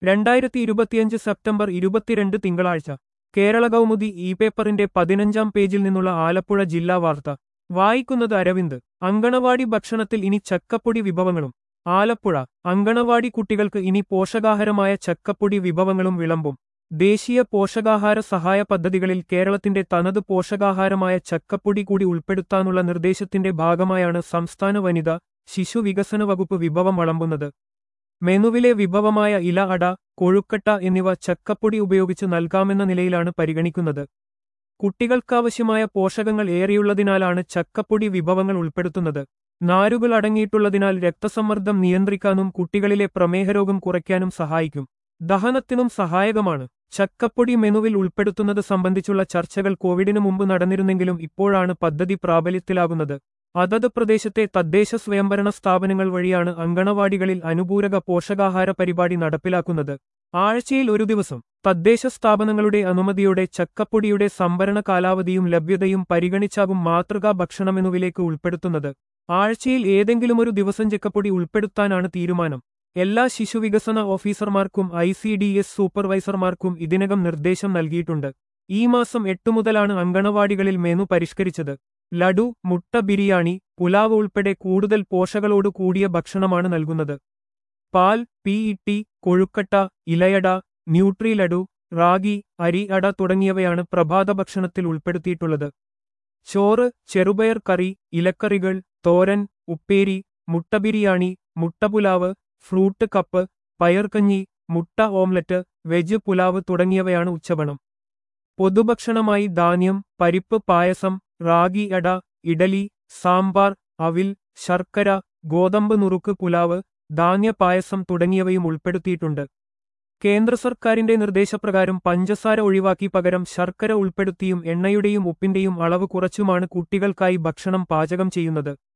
2025 September 22 തിങ്കളാഴ്ച Kerala Kaumudi E പേപ്പറിന്റെ 15-ാം പേജിൽ നിന്നുള്ള ആലപ്പുഴ ജില്ലാ വാർത്ത വായിക്കുന്നത് അരവിന്ദ്. അങ്കണവാടി ഭക്ഷണത്തിൽ ഇനി ചക്കപ്പൊടി വിഭവങ്ങളും. ആലപ്പുഴ. അങ്കണവാടി കുട്ടികൾക്ക് ഇനി പോഷകാഹാരമായ ചക്കപ്പൊടി വിഭവങ്ങളും വിളമ്പും. ദേശീയ പോഷകാഹാര സഹായ പദ്ധതികളിൽ കേരളത്തിന്റെ തനത് പോഷകാഹാരമായ ചക്കപ്പൊടി കൂടി ഉൾപ്പെടുത്താനുള്ള നിർദ്ദേശത്തിന്റെ ഭാഗമായാണ് സംസ്ഥാന വനിതാ ശിശു വികസന വകുപ്പ് വിഭവം വളമ്പുന്നത്. മെനുവിലെ വിഭവമായ ഇല അട, കൊഴുക്കട്ട എന്നിവ ചക്കപ്പൊടി ഉപയോഗിച്ച് നൽകാമെന്ന നിലയിലാണ് പരിഗണിക്കുന്നത്. കുട്ടികൾക്കാവശ്യമായ പോഷകങ്ങൾ ഏറെയുള്ളതിനാലാണ് ചക്കപ്പൊടി വിഭവങ്ങൾ ഉൾപ്പെടുത്തുന്നത്. നാരുകൾ അടങ്ങിയിട്ടുള്ളതിനാൽ രക്തസമ്മർദ്ദം നിയന്ത്രിക്കാനും കുട്ടികളിലെ പ്രമേഹരോഗം കുറയ്ക്കാനും സഹായിക്കും. ദഹനത്തിനും സഹായകമാണ്. ചക്കപ്പൊടി മെനുവിൽ ഉൾപ്പെടുത്തുന്നത് സംബന്ധിച്ചുള്ള ചർച്ചകൾ കോവിഡിനു മുമ്പ് നടന്നിരുന്നെങ്കിലും ഇപ്പോഴാണ് പദ്ധതി പ്രാബല്യത്തിലാകുന്നത്. അതത് പ്രദേശത്തെ തദ്ദേശ സ്വയംഭരണ സ്ഥാപനങ്ങൾ വഴിയാണ് അങ്കണവാടികളിൽ അനുപൂരക പോഷകാഹാര പരിപാടി നടപ്പിലാക്കുന്നത്. ആഴ്ചയിൽ ഒരു ദിവസം തദ്ദേശ സ്ഥാപനങ്ങളുടെ അനുമതിയോടെ ചക്കപ്പൊടിയുടെ സംഭരണ കാലാവധിയും ലഭ്യതയും പരിഗണിച്ചാകും മാതൃകാ ഭക്ഷണ മെനുവിലേക്ക് ഉൾപ്പെടുത്തുന്നത്. ആഴ്ചയിൽ ഏതെങ്കിലുമൊരു ദിവസം ചക്കപ്പൊടി ഉൾപ്പെടുത്താനാണ് തീരുമാനം. എല്ലാ ശിശുവികസന ഓഫീസർമാർക്കും ICDS സൂപ്പർവൈസർമാർക്കും ഇതിനകം നിർദ്ദേശം നൽകിയിട്ടുണ്ട്. ഈ മാസം 8 മുതലാണ് അങ്കണവാടികളിൽ മെനു പരിഷ്കരിച്ചത്. ലഡു, മുട്ട ബിരിയാണി, പുലാവ് ഉൾപ്പെടെ കൂടുതൽ പോഷകളോട് കൂടിയ ഭക്ഷണമാണ് നൽകുന്നത്. പാൽ, PET, കൊഴുക്കട്ട, ഇലയട, ന്യൂട്രി ലഡു, റാഗി, അരി അട തുടങ്ങിയവയാണ് പ്രഭാത ഭക്ഷണത്തിൽ ഉൾപ്പെടുത്തിയിട്ടുള്ളത്. ചോറ്, ചെറുപയർ കറി, ഇലക്കറികൾ, തോരൻ, ഉപ്പേരി, മുട്ട ബിരിയാണി, മുട്ടപുലാവ്, ഫ്രൂട്ട് കപ്പ്, പയർക്കഞ്ഞി, മുട്ട ഓംലറ്റ്, വെജ് പുലാവ് തുടങ്ങിയവയാണ് ഉച്ചഭണം. പൊതുഭക്ഷണമായി ധാന്യം, പരിപ്പ് പായസം, റാഗി അട, ഇഡലി, സാമ്പാർ, അവിൽ, ശർക്കര, ഗോതമ്പ് നുറുക്ക് പുലാവ്, ധാന്യ പായസം തുടങ്ങിയവയും ഉൾപ്പെടുത്തിയിട്ടുണ്ട്. കേന്ദ്ര സർക്കാരിന്റെ നിർദ്ദേശപ്രകാരം പഞ്ചസാര ഒഴിവാക്കി പകരം ശർക്കര ഉൾപ്പെടുത്തിയും എണ്ണയുടെയും ഉപ്പിന്റെയും അളവ് കുറച്ചുമാണ് കുട്ടികൾക്കായി ഭക്ഷണം പാചകം ചെയ്യുന്നത്.